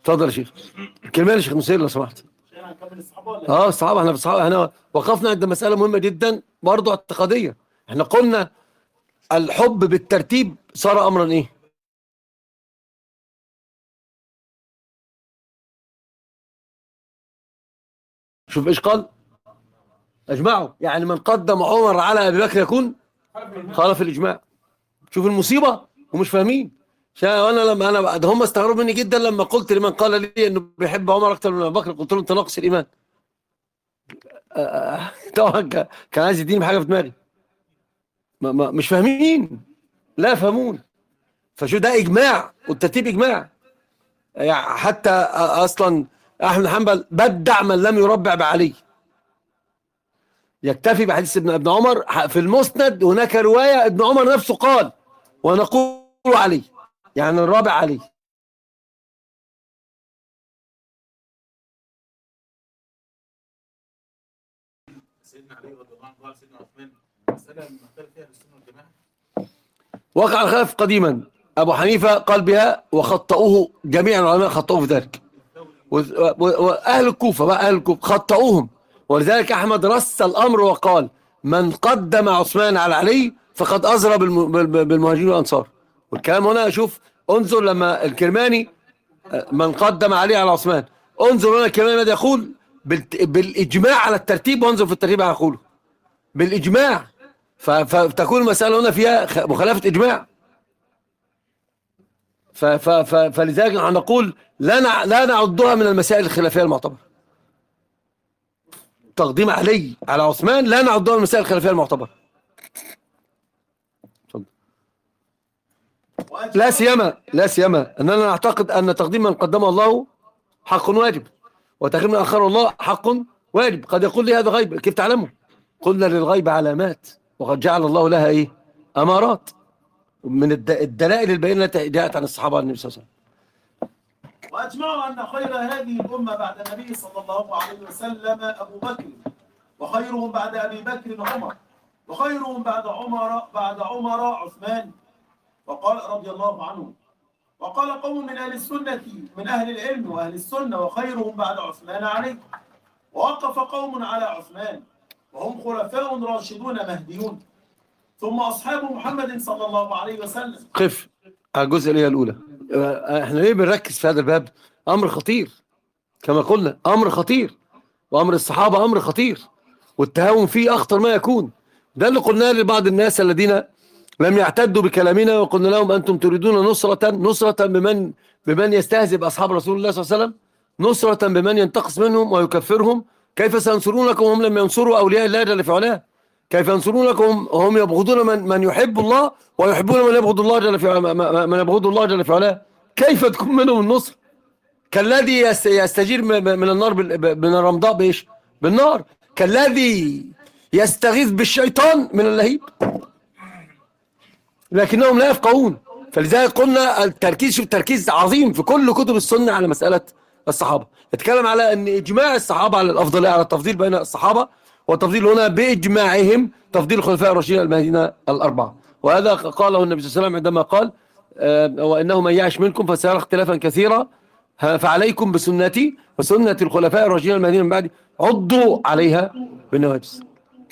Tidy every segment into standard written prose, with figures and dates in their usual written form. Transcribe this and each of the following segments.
اتفضل يا شيخ. كلمة يا شيخ مسير لو سمحت. الصحابة احنا في الصحابة احنا وقفنا عند مسألة مهمة جدا برضه اعتقادية. احنا قلنا الحب بالترتيب صار امرا ايه؟ شوف ايش قال؟ اجمعوا، يعني من قدم عمر على ابي بكر يكون خالف الاجماع. شوف المصيبة ومش فاهمين. وانا لما ده هم استغربوا مني جدا لما قلت لمن قال لي انه بيحب عمر اكتر من ابي بكر، قلت له انت ناقص الايمان. طبعا كان عايز يديني بحاجه في دماغي. مش فاهمين، لا يفهمون. فشو ده اجماع، والترتيب اجماع. يعني حتى اصلا احمد بن حنبل بدع من لم يربع بعلي، يكتفي بحديث ابن عمر في المسند. هناك روايه ابن عمر نفسه قال ونقول علي، يعني الرابع علي. سيدنا علي رضي الله عنه قال سيدنا عثمان مسألة مختلف فيها بالسنة والجماعة. وقع الخلاف قديما، ابو حنيفه قال بها وخطأوه جميع العلماء، خطأوه في ذلك. واهل الكوفه بقى، اهل الكوفه خطأوهم. ولذلك احمد رس الامر وقال من قدم عثمان على علي فقد ازرى بالمهاجرين والانصار. والكلام هنا شوف، انظر لما الكرماني من قدم علي على عثمان، انظر هنا الكرماني ماذا يقول بالاجماع على الترتيب، وانظر في الترتيب على يقوله بالاجماع. فتكون المساله هنا فيها مخالفه اجماع. فلذلك نحن نقول لا نعدها من المسائل الخلافيه المعتبره. تقديم علي على عثمان لا نعدها من المسائل الخلافيه المعتبره. لا سيما اننا نعتقد ان تقديم من قدمه الله حق واجب، وتقديم من اخره الله حق واجب. قد يقول لي هذا غيب، كيف تعلمه؟ قلنا للغيب علامات، وقد جعل الله لها ايه؟ امارات، من الدلائل البينه التي جاءت عن الصحابه عن النبي صلى الله عليه وسلم. وأجمعوا أن خير هذه الأمة بعد النبي صلى الله عليه وسلم أبو بكر، وخيرهم بعد أبي بكر عمر، وخيرهم بعد عمر عثمان. وقال رضي الله عنه. وقال قوم من أهل السنة من أهل العلم وأهل السنة وخيرهم بعد عثمان علي. ووقف قوم على عثمان وهم خلفاء راشدون مهديون، ثم أصحاب محمد صلى الله عليه وسلم. قف على الجزء اللي هي الأولى. احنا ليه بنركز في هذا الباب؟ أمر خطير كما قلنا، أمر خطير، وأمر الصحابة أمر خطير، والتهاون فيه أخطر ما يكون. ده اللي قلناه لبعض الناس الذين لم يعتدوا بكلامنا، وقلنا لهم أنتم تريدون نصرة بمن يستهزئ بأصحاب رسول الله صلى الله عليه وسلم، نصرة بمن ينتقص منهم ويكفرهم. كيف سينصرونكم هم لم ينصروا أولياء الله جل في علاه؟ كيف ينصرونكم وهم يبغضون من يحب الله، ويحبون من يبغض الله جل في علاه، من يبغض الله جل في علاه؟ كيف تكون منهم النصر؟ كالذي يستجير من النار من الرمضاء بإيش؟ بالنار. كالذي يستغيث بالشيطان من اللهيب، لكنهم لا يفقهون. فلذلك قلنا التركيز، شوف تركيز عظيم في كل كتب السنة على مسألة الصحابة. اتكلم على ان اجماع الصحابة على الافضلية، على التفضيل بين الصحابة، والتفضيل هنا باجماعهم تفضيل الخلفاء الراشدين المهديين الاربعة. وهذا قاله النبي صلى الله عليه وسلم عندما قال وانه من يعش منكم فسيرى اختلافا كثيرا فعليكم بسنتي وسنة الخلفاء الراشدين المهديين من بعدي عضوا عليها بالنواجذ.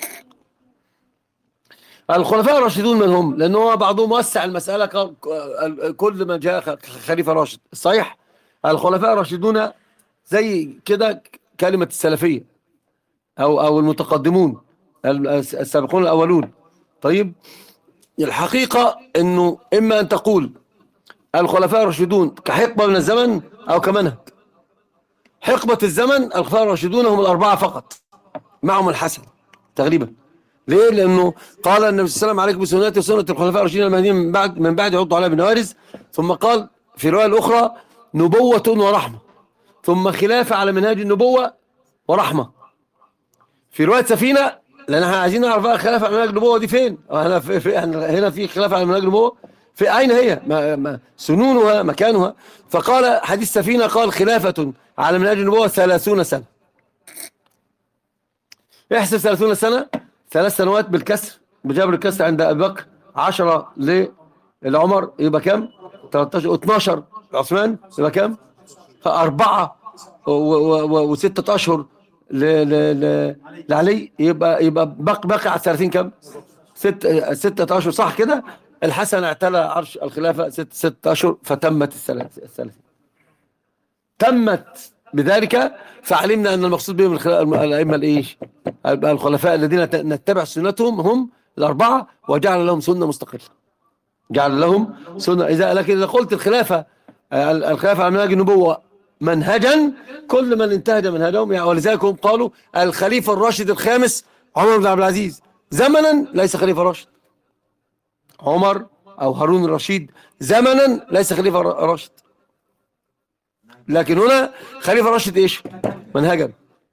الخلفاء الراشدون من هم؟ لأنه بعضهم وسع المسألة، كل ما جاء خليفة راشد. صحيح الخلفاء الراشدون زي كده كلمة السلفية أو المتقدمون السابقون الأولون. طيب الحقيقة أنه إما أن تقول الخلفاء الراشدون كحقبة من الزمن أو كمنهج. حقبة الزمن الخلفاء الراشدون هم الأربعة فقط، معهم الحسن تقريبا. ليه؟ لأنه قال النبي صلى الله عليه وسلم عليكم بسنتي وسنة الخلفاء الراشدين المهديين من بعد يعضوا عليها بالنوارذ. ثم قال في الرواية الأخرى نبوة ورحمة، ثم خلافة على منهاج النبوة ورحمة. في رواية سفينة، لأن احنا عايزين نعرف بقى الخلافة على منهاج النبوة دي فين. هنا في خلافة على منهاج النبوة في أين هي؟ سنونها مكانها. فقال حديث سفينة قال خلافة على منهاج النبوة 30 سنة. احسب 30 سنة، 3 سنوات بالكسر، بجبر الكسر عند أبي بكر، 10 لعمر يبقى كام؟ 13 و12 عثمان يبقى كام؟ 4 و6 أشهر لعلي، يبقى باقي على 30 كم؟ 6 أشهر، صح كده؟ الحسن اعتلى عرش الخلافة 6 أشهر فتمت ال30. تمت بذلك، فعلمنا أن المقصود بهم الأئمة الإيش؟ الخلفاء الذين نتبع سنتهم هم ال4، وجعل لهم سنة مستقلة. جعل لهم سنة. لكن إذا قلت الخلافة على منهج النبوة منهجا، كل من انتهج منهجهم يعني، ولذلك هم قالوا الخليفة الراشد الخامس عمر بن عبد العزيز، زمنا ليس خليفة راشد. عمر أو هارون الرشيد زمنا ليس خليفة راشد، لكن هنا خليفة راشد إيش؟ منهجا.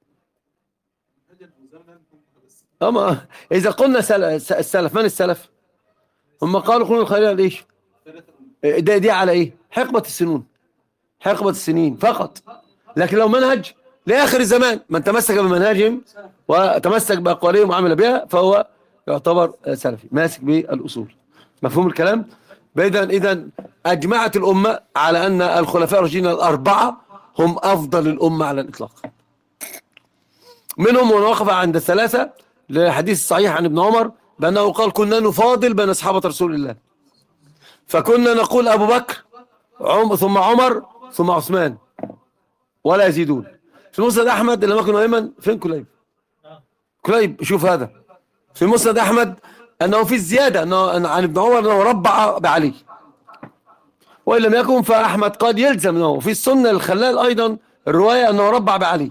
أما إذا قلنا السلف، من السلف؟ هم قالوا قلنا الخليفة ليش؟ دي على إيه؟ حقبة السنين فقط. لكن لو منهج لآخر الزمان، من تمسك بمنهجهم وتمسك بأقوالهم وعمل بها فهو يعتبر سلفي ماسك بالأصول. مفهوم الكلام؟ إذن أجمعت الأمة على أن الخلفاء الراشدين ال4 هم أفضل الأمة على الإطلاق. منهم من وقف عند 3 لحديث صحيح عن ابن عمر بأنه قال كنا نفاضل بين أصحابة رسول الله، فكنا نقول أبو بكر ثم عمر ثم عثمان ولا يزيدون. في مسند أحمد لما كنا أيمن، فين كليب؟ شوف هذا في مسند أحمد أنه في الزيادة أنه عن ابن عمر أنه ربع بعلي، وإن لم يكن فأحمد قد يلزم أنه في السنة الخلال أيضا الرواية أنه ربع بعلي.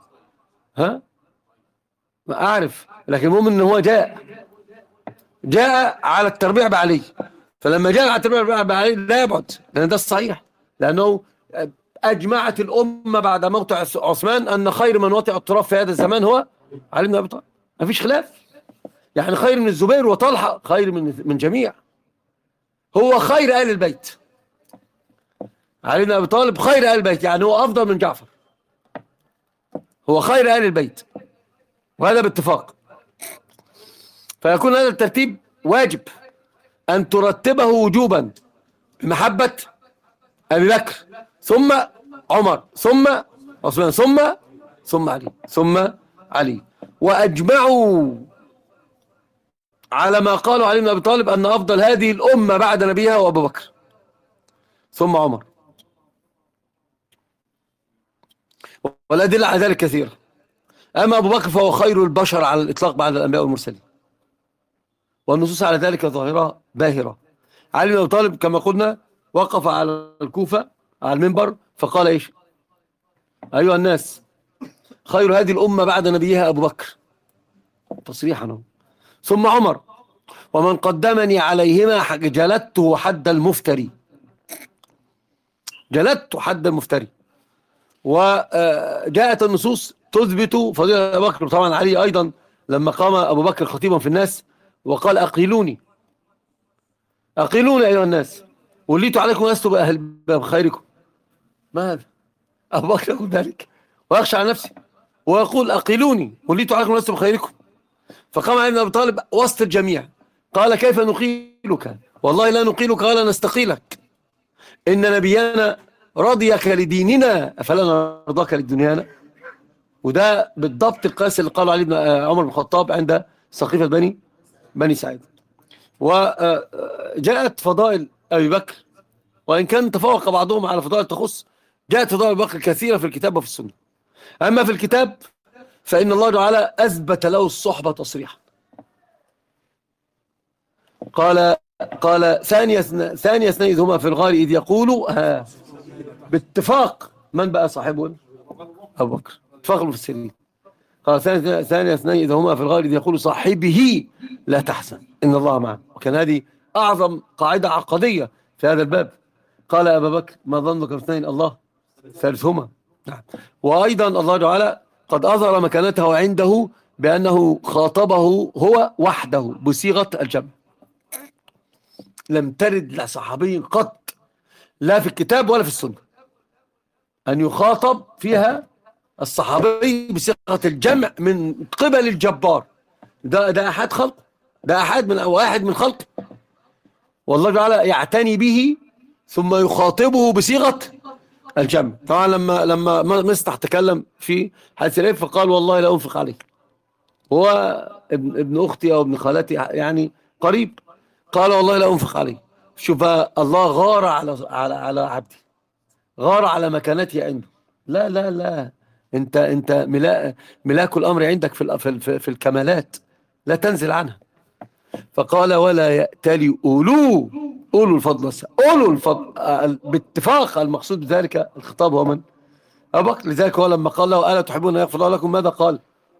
ما أعرف، لكن المهم أنه هو جاء على التربيع بعلي، فلما جاء على التربيع بعلي لا يبعد، لأن ده الصحيح، لأنه أجمعت الأمة بعد موت عثمان أن خير من وطئ التراب في هذا الزمان هو علي بن أبي طالب. ما فيش خلاف، يعني خير من الزبير وطلحة، خير من جميع، هو خير آل البيت. علي بن أبي طالب خير آل البيت، يعني هو أفضل من جعفر، هو خير آل البيت، وهذا باتفاق. فيكون هذا الترتيب واجب أن ترتبه وجوبا بمحبة أبي بكر ثم عمر ثم عثمان ثم علي. وأجمعوا على ما قالوا علي بن أبي طالب أن أفضل هذه الأمة بعد نبيها هو أبو بكر ثم عمر، والأدلة على ذلك كثيرة. أما أبو بكر فهو خير البشر على الإطلاق بعد الأنبياء والمرسلين، والنصوص على ذلك ظاهرة باهرة. علي بن أبي طالب كما قلنا وقف على الكوفة على المنبر فقال إيش؟ أيها الناس، خير هذه الأمة بعد نبيها أبو بكر، تصريحا، ثم عمر، ومن قدمني عليهما جلدته حد المفتري، وجاءت النصوص تثبت فضيلة أبو بكر. طبعا علي أيضا لما قام أبو بكر خطيبا في الناس وقال أقيلوني أيها الناس، وليت عليكم لست بخيركم. ما هذا؟ أبو بكر يقول ذلك ويخشى على نفسه ويقول أقيلوني وليت عليكم لست بخيركم. فقام علي بن أبي طالب وسط الجميع قال كيف نقيلك؟ والله لا نقيلك ولا نستقيلك، إن نبينا رضيك لديننا أفلا نرضاك لدنيانا. وده بالضبط القياس اللي قاله علي بن عمر بن الخطاب عند سقيفة بني سعيد. وجاءت فضائل أبي بكر، وإن كان تفوق بعضهم على فضائل تخص، جاءت فضائل أبي بكر كثيرة في الكتاب وفي السنة. أما في الكتاب فإن الله تعالى أثبت له الصحبة تصريحا، قال ثاني اثنين إذ هما في الغار إذ يقولوا باتفاق من بقى صاحبه؟ أبو بكر، اتفاق المفسرين. قال ثاني اثنين إذ هما في الغار إذ يقول صاحبه لا تحزن إن الله معنا. وكان هذه أعظم قاعدة عقدية في هذا الباب. قال أبا بكر ما ظنك باثنين الله ثالثهما. نعم. وأيضا الله تعالى قد أظهر مكانته عنده بأنه خاطبه هو وحده بصيغة الجمع، لم ترد لصحابي قط لا في الكتاب ولا في السنة أن يخاطب فيها الصحابي بصيغة الجمع من قبل الجبار. ده أحد خلق، ده واحد من خلق، والله تعالى يعتني به ثم يخاطبه بصيغة الجمع. طبعا لما مصطح تكلم في حديث الإفك فقال والله لا أنفق عليه، هو ابن أختي أو ابن خالتي يعني قريب، قال والله لا أنفق عليه. شوف الله غار على عبدي، غار على مكانتي عنده. لا لا لا، انت ملاك الأمر عندك في الكمالات، لا تنزل عنها. فقال ولا يأتلي أولو الفضل أولو الفضل. باتفاق المقصود بذلك الخطاب هو من؟ أبو بكر. لذلك هو لما قال له ألا تحبون أن يغفر الله لكم ماذا قال؟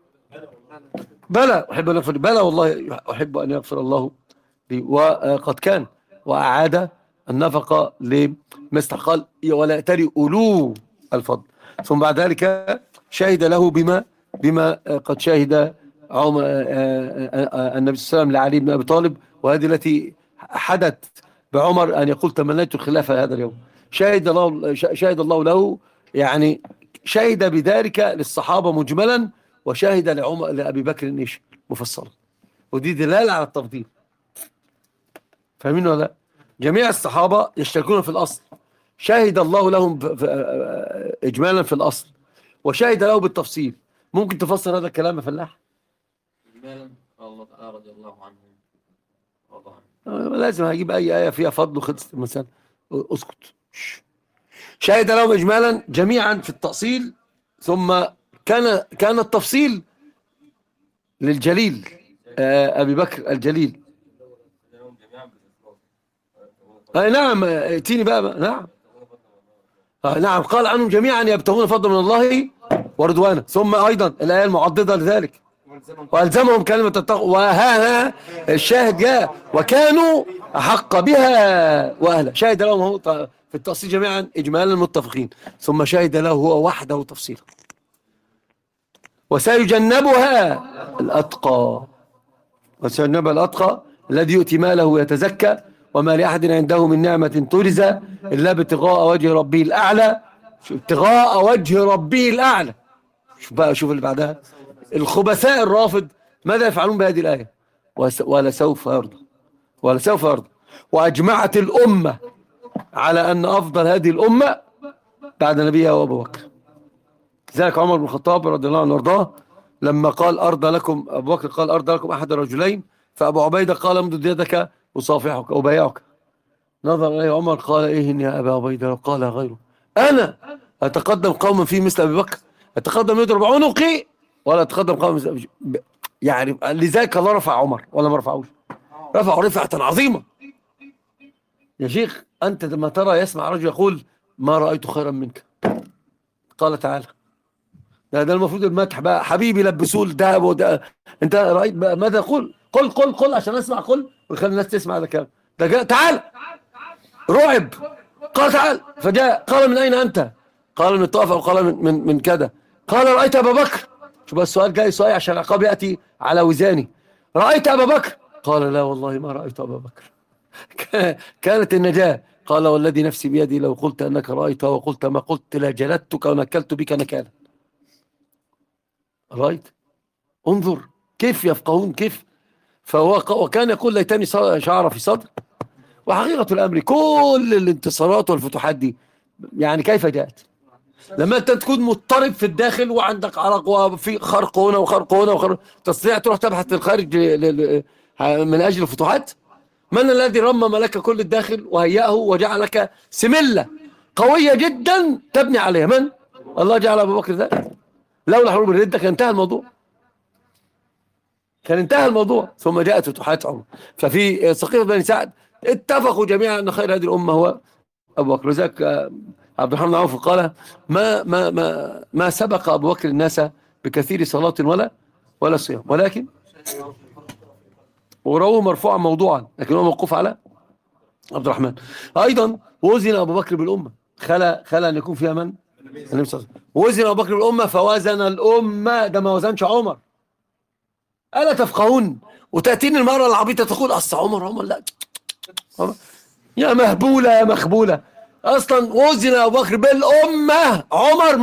بلى أحب أن يغفر، بلى والله أحب أن يغفر الله لي. وقد كان وأعاد النفقة لمثل قال ولا يأتلي أولو الفضل. ثم بعد ذلك شهد له بما قد شهد النبي صلى الله عليه وسلم لعلي بن أبي طالب، وهذه التي حدث بعمر أن يقول تمنيت الخلافة هذا اليوم. شهد الله له، يعني شهد بذلك للصحابة مجملا، وشهد لأبي بكر إيش مفصلا، ودي دلالة على التفضيل. فاهمين ولا لا؟ جميع الصحابة يشتركون في الأصل، شهد الله لهم إجمالا في الأصل، وشهد له بالتفصيل. ممكن تفسر هذا الكلام يا فلاح؟ إجمالا الله تعالى رضي الله عنه لازم هجيب أي آية فيها فضل وخلصت المسألة. اسكت. شهد لهم إجمالا جميعا في التأصيل، ثم كان التفصيل للجليل أبي بكر الجليل. نعم ائتيني بقى نعم. نعم قال عنهم جميعا يبتغون فضلا من الله ورضوانا. ثم أيضا الآية المعضدة لذلك وألزمهم كلمة التقوى، وها الشاهد جاء وكانوا أحق بها وأهلا. شاهد لهم هو في التفصيل جميعا إجمالا متفقين، ثم شاهد له هو وحده تفصيلا. وسيجنبها الأتقى، وسيجنبها الأتقى الذي يؤتي ماله ويتزكى وما لأحد عنده من نعمة تجزى إلا ابتغاء وجه ربه الأعلى. ابتغاء وجه ربه الأعلى. شوف اللي بعدها، الخبثاء الرافض ماذا يفعلون بهذه الآية؟ ولسوف يرضى. وأجمعت الأمة على أن أفضل هذه الأمة بعد نبيها وأبو بكر. ذلك عمر بن الخطاب رضي الله عنه وارضاه لما قال أرضى لكم، أبو بكر قال أرضى لكم أحد الرجلين، فأبو عبيدة قال امدد يدك أصافحك أبايعك. نظر إليه عمر قال إيه يا أبا عبيدة؟ قال غيره، أنا أتقدم قوما فيه مثل أبي بكر، أتقدم يضرب عنقي ولا أتقدم قوما مثل يعني. لذلك الله رفع عمر ولا ما رفعوش؟ رفعه رفعة عظيمة. يا شيخ أنت لما ترى يسمع رجل يقول ما رأيت خيرا منك، قال تعالى ده المفروض المدح بقى، حبيبي لبسوه الذهب انت رأيت بقى ماذا يقول؟ قل عشان اسمع، قل ويخلي الناس تسمع هذا الكلام. ده جاء تعال رعب، قال تعال فجاء قال من أين أنت؟ قال من الطائف أو قال من كذا. قال رأيت أبا بكر. شوف السؤال جاي سؤال عشان العقاب يأتي على وزاني. رأيت أبا بكر؟ قال لا والله ما رأيت أبا بكر. كانت النجاة. قال والذي نفسي بيدي لو قلت أنك رأيته وقلت ما قلت لجلدتك ونكلت بك نكالا. رأيت؟ انظر كيف يفقهون كيف. وكان يقول ليتني شعر في صدر. وحقيقة الأمر كل الانتصارات والفتوحات دي يعني كيف جاءت؟ لما أنت تكون مضطرب في الداخل وعندك عرق وفي خرق هنا وخرق هنا تستطيع تروح تبحث للخارج من أجل الفتوحات؟ من الذي رمم لك كل الداخل وهيأه وجعلك سملة قوية جدا تبني عليها؟ من؟ الله جعل أبو بكر ذلك. لولا حروب الردة كان انتهى الموضوع. ثم جاءت فتوحات عمر. ففي سقيفة بني سعد اتفقوا جميعا أن خير هذه الأمة هو أبو بكر. وذلك عبد الرحمن بن عوف قال ما سبق أبو بكر الناس بكثير صلاة ولا صيام، ولكن ورواه مرفوعا موضوعا، لكن هو موقوف على عبد الرحمن. أيضا وزن أبو بكر بالأمة، خلى أن يكون فيها من؟ النبي صلى الله عليه وسلم. وزن أبو بكر بالأمة فوزن الأمة، ده ما وزنش عمر. ألا تفقهون؟ وتأتيني المرأة العبيطة تقول أصل عمر لا يا مهبولة يا مخبولة. أصلا وزن أبو بكر بالأمة، عمر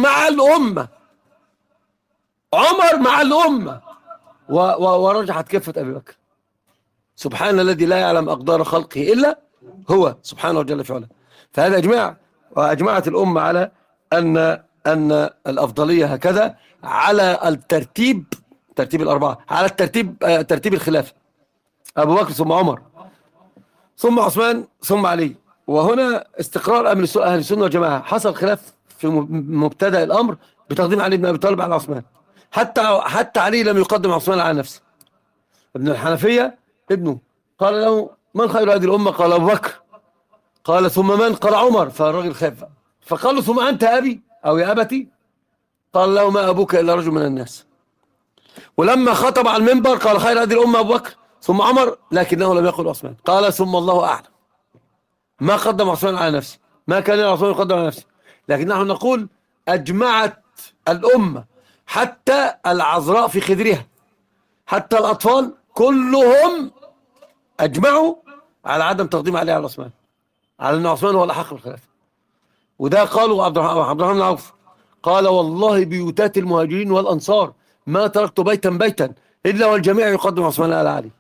مع الأمة ورجحت كفة أبي بكر. سبحان الذي لا يعلم أقدار خلقه إلا هو سبحانه جل في علاه. فهذا إجماع، وأجمعت الأمة على أن الأفضلية هكذا على ترتيب الأربعة، على ترتيب الخلافة: أبو بكر ثم عمر ثم عثمان ثم علي. وهنا استقرار أهل السنة والجماعة. حصل خلاف في مبتدأ الأمر بتقديم علي بن أبي طالب على عثمان، حتى علي لم يقدم عثمان على نفسه. ابن الحنفية ابنه قال له: من خير هذه الأمة؟ قال: أبو بكر. قال: ثم من؟ قال: عمر. فالراجل خاف، فقال له: ثم أنت أبي أو يا أبتي؟ قال له: ما أبوك إلا رجل من الناس. ولما خطب على المنبر قال: خير هذه الأمة أبو بكر ثم عمر، لكنه لم يقل عثمان. قال: ثم الله أعلم. ما قدم عثمان على نفسه، ما كان عثمان يقدم على نفسه. لكن نحن نقول: أجمعت الأمة حتى العذراء في خدرها، حتى الأطفال كلهم أجمعوا على عدم تقديم علي على عثمان، على أن عثمان هو الأحق بالخلافة. وده قالوا عبد الرحمن بن عوف قال: والله بيوتات المهاجرين والأنصار ما تركت بيتا إلا والجميع يقدم عثمان على علي.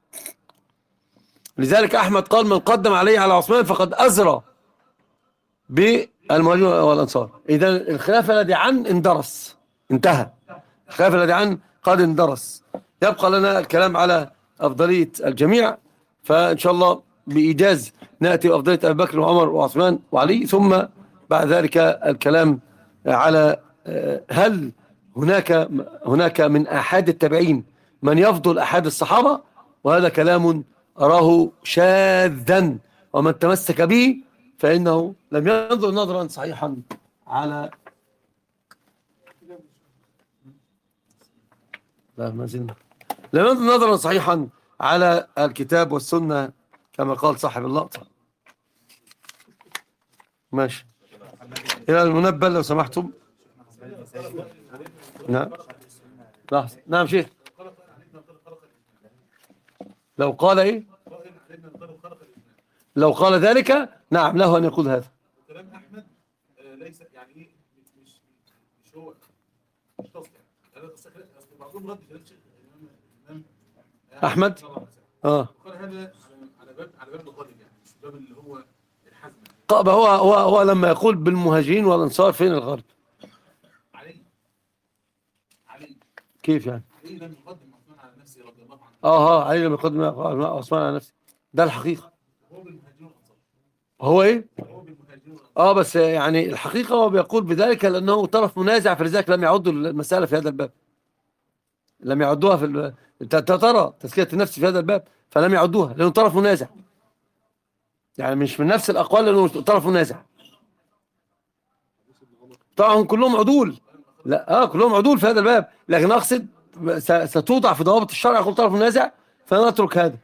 لذلك أحمد قال: من قدم علي على عثمان فقد أزرى بالمهاجرين والأنصار. إذن الخلافة الذي عن اندرس، انتهى. الخلافة الذي عن قد اندرس. يبقى لنا الكلام على أفضلية الجميع، فإن شاء الله بإيجاز نأتي بأفضلية أبي بكر وعمر وعثمان وعلي، ثم بعد ذلك الكلام على هل هناك من أحد التابعين من يفضل أحد الصحابة، وهذا كلام أراه شاذا، ومن تمسك به فإنه لم ينظر نظرا صحيحا على لم ينظر نظرا صحيحا على الكتاب والسنة كما قال صاحب اللقطة. ماشي، إلى المنبه لو سمحتم. نعم لحظة. نعم شيخ، لو قال إيه؟ لو قال ذلك نعم له أن يقول هذا. كلام أحمد ليس يعني إيه، مش هو مش تصل يعني. أصل بعضهم رد كلام شيخ الإمام أحمد قال هذا على باب الغالب، يعني مش باب اللي هو الحزم. طب هو لما يقول بالمهاجرين والأنصار فين الغرب؟ علي كيف يعني؟ علي لم يقدم عثمان على نفسه رضي الله عنه. علي لم يقدم عثمان على نفسه، ده الحقيقة. هو بالمهاجرين والأنصار. هو إيه؟ هو بالمهاجرين والأنصار. بس يعني الحقيقة هو بيقول بذلك لأنه طرف منازع، فلذلك لم يعدوا المسألة في هذا الباب، لم يعدوها في ترى تزكية النفس في هذا الباب، فلم يعدوها لأنه طرف منازع، يعني مش من نفس الأقوال لأنه طرف منازع. طبعا كلهم عدول، لا كلهم عدول في هذا الباب، لكن أقصد ستوضع في ضوابط الشرع يقول طرف منازع فنترك هذا.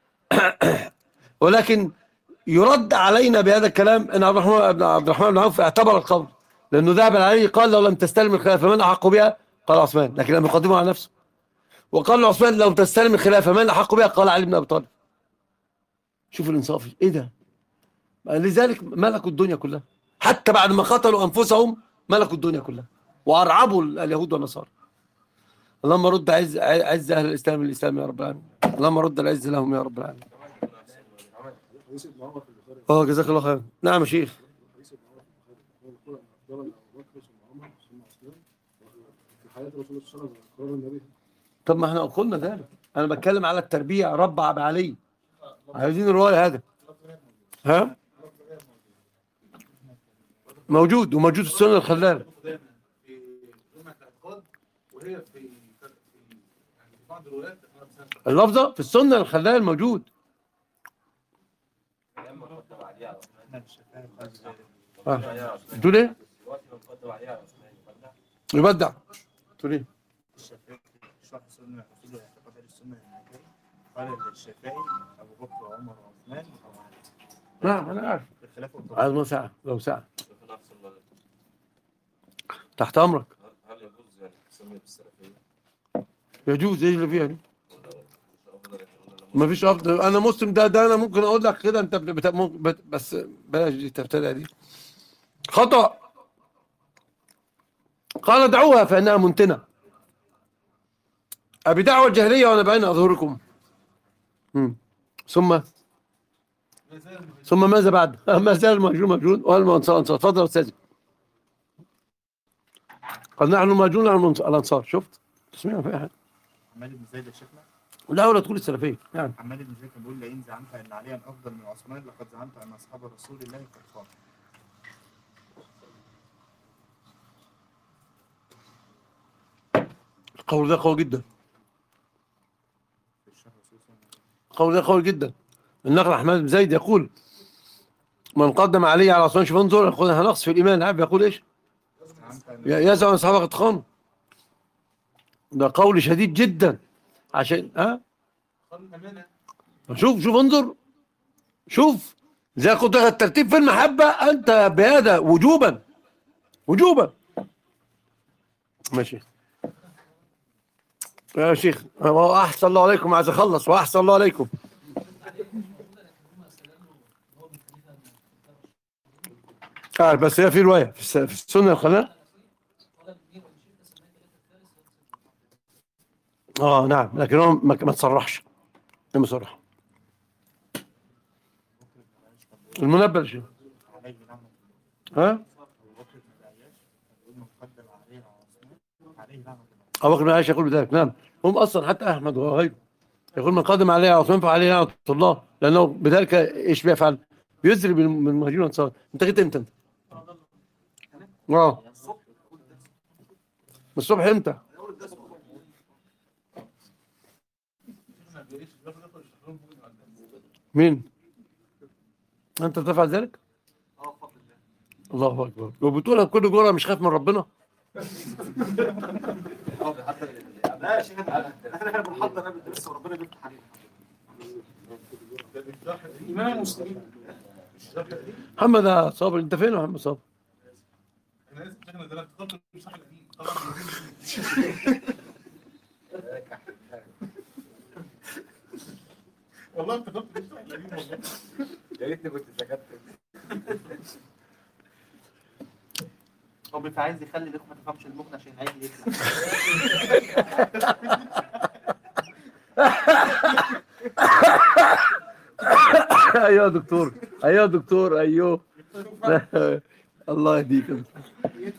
ولكن يرد علينا بهذا الكلام ان عبد الرحمن بن عوف اعتبر القول، لانه ذهب عليه قال: لو لم تستلم الخلافه من احق بها؟ قال عثمان، لكن لم يقدمه على نفسه. وقال عثمان: لو تستلم الخلافه من احق بها؟ قال علي بن ابي طالب. شوف الانصاف ايه ده. لذلك ملكوا الدنيا كلها، حتى بعد ما قتلوا انفسهم ملكوا الدنيا كلها وارعبوا اليهود والنصارى. اللهم رد عز اهل الاسلام يا رب العالمين، اللهم رد العز لهم يا رب العالمين. جزاك الله خير. نعم يا شيخ. طب ما احنا قلنا ذلك، انا بتكلم على التربية، ربع بعلي، عايزين الرواية هذا. ها موجود، وموجود في السنة الخلال في جمعة الاعتقاد، وهي في يعني بعض الروايات اللفظة في السنة الخلال موجود. تقول ايه؟ يبدع. تقول ايه؟ قال الشافعي ابو بكر وعمر وعثمان. نعم انا عارف. عايز ما ساعة لو ساعة تحت امرك. هل يجوز يعني تسمية بالسلفية؟ يجوز. ايش اللي فيها دي؟ ما فيش افضل. انا مسلم، ده انا ممكن اقول لك كده انت بس بلاش دي تبتدع دي خطأ. قال: دعوها فانها منتنه. ابي دعوه الجاهليه وانا بين اظهركم. ثم ماذا بعد؟ ما زال المهجور مهجور والمنصار انصار. تفضل يا استاذ. قال نحن مهاجرون الانصار. شفت تسمعوا في حاجه؟ عمال بن زيد يا شيخنا، لا ولا تقول السلفيه يعني. عمال بن زيد كان بيقول لئن زعمت ان عليا افضل من عثمان لقد زعمت ان اصحاب رسول الله قد خانوا. القول ده قوي جدا، في الشهر رسول الله. القول ده قوي جدا. النقل احمد بن زيد يقول من قدم علي على عثمان، شوف انظر هنقص في الايمان. عارف يقول ايش؟ زعمت ان يزعم اصحابه قد خانوا. ده قول شديد جدا عشان قانون الامانه. شوف انظر، شوف زي قلت لك الترتيب في المحبة أنت بهذا وجوبا وجوبا. ماشي يا شيخ، أحسن الله عليكم، عايز أخلص وأحسن الله عليكم. بس هي في رواية في السنة الخلاء. نعم، لكن هو ما تصرحش، ما صرح. المنبه شيء عليه نعمه. ها ابو بكر بن العياش يقول مقدم عليه عثمان عليه نعمه. أبو بكر بن عائشة يقول بذلك. نعم، هم أصلا حتى أحمد وغيره يقول من قدم عليه عثمان فعليه نعمة الله، لأنه بذلك إيش بيفعل؟ بيزري بالمهاجرين والأنصار. أنت جيت إمتى أنت؟ الصبح إمتى؟ مين؟ أنت تفعل ذلك؟ الله أكبر. وبتقولها بكل جرأة مش خايف من ربنا؟ لا يا شيخ، احنا بنحضر قبل الدرس وربنا بيفتح علينا. ايمان المسلمين. محمد صابر، أنت فين يا محمد صابر؟ انا اسف شيخنا، ده انا افتكرت مش احنا دي طبعا. والله افتكرت مش احنا دي والله. يا ريتني كنت سكت. هو بيبقى عايز يخلي الاخوه ما تفهمش المغنى عشان عايز يطلع. أيوه يا دكتور، أيوه يا دكتور، أيوه. الله يهديك.